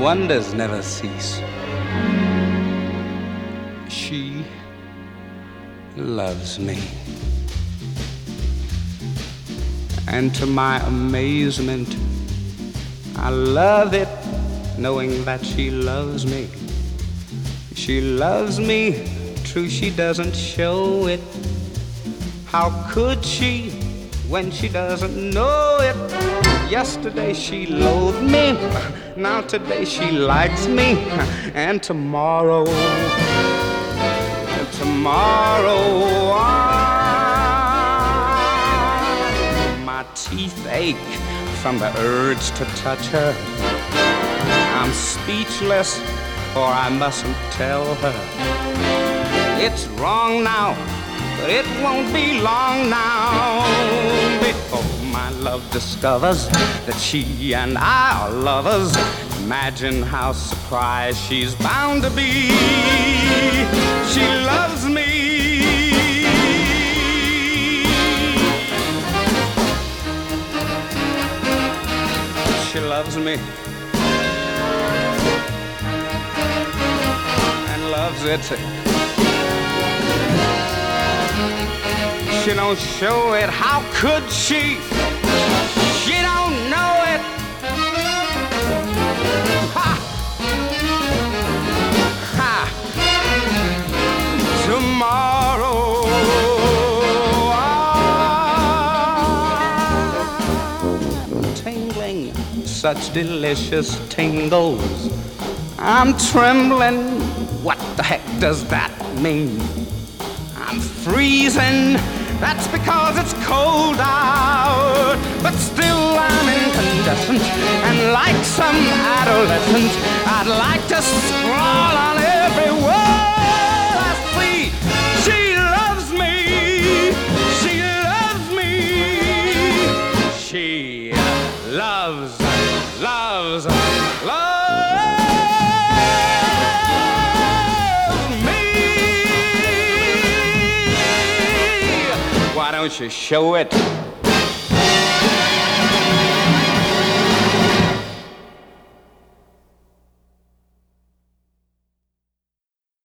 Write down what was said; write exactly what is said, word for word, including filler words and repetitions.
wonders never cease. She loves me. And to my amazement, I love it knowing that she loves me. She loves me, true, she doesn't show it. How could she when she doesn't know it? Yesterday she loathed me, now today she likes me. And tomorrow, tomorrow, ah, my teeth ache from the urge to touch her. I'm speechless, for I mustn't tell her. It's wrong now, but it won't be long now before my love discovers that she and I are lovers. Imagine how surprised she's bound to be. She loves me. She loves me. And loves it. She don't show it. How could she? She don't know it. Ha! Ha! Tomorrow, ah, tingling, such delicious tingles. I'm trembling. What the heck does that mean? I'm freezing. That's because it's cold out, but still I'm incandescent, and like some adolescent, I'd like to scrawl on every word I see. She loves me, she loves me, she loves, loves, loves. Why don't you show it?